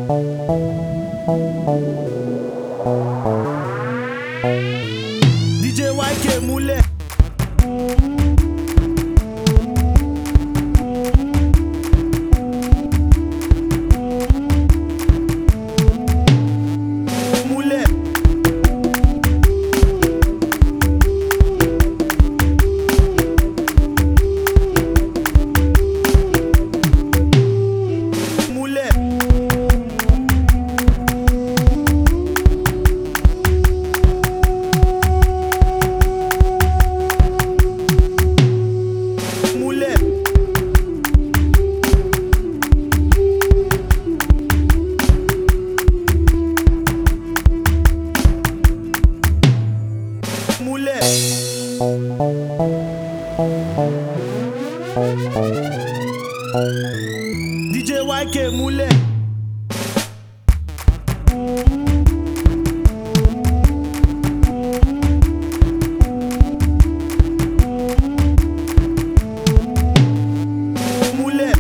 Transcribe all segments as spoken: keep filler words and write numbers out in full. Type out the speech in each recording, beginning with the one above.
D J Y K múlẹ̀. Múlẹ̀. Múlẹ̀. Múlẹ̀. D J Y K múlẹ̀. Múlẹ̀.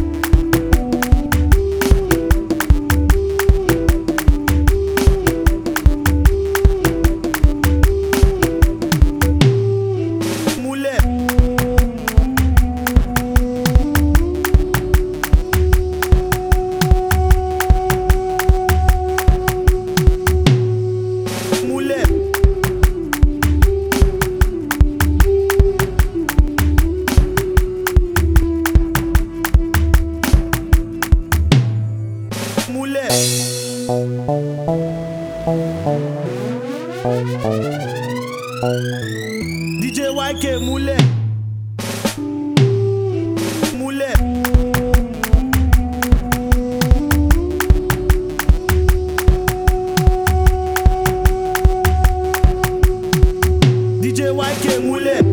Múlẹ̀. Múlẹ̀. Múlẹ̀. D J Y K múlẹ̀. Múlẹ̀. D J Y K múlẹ̀.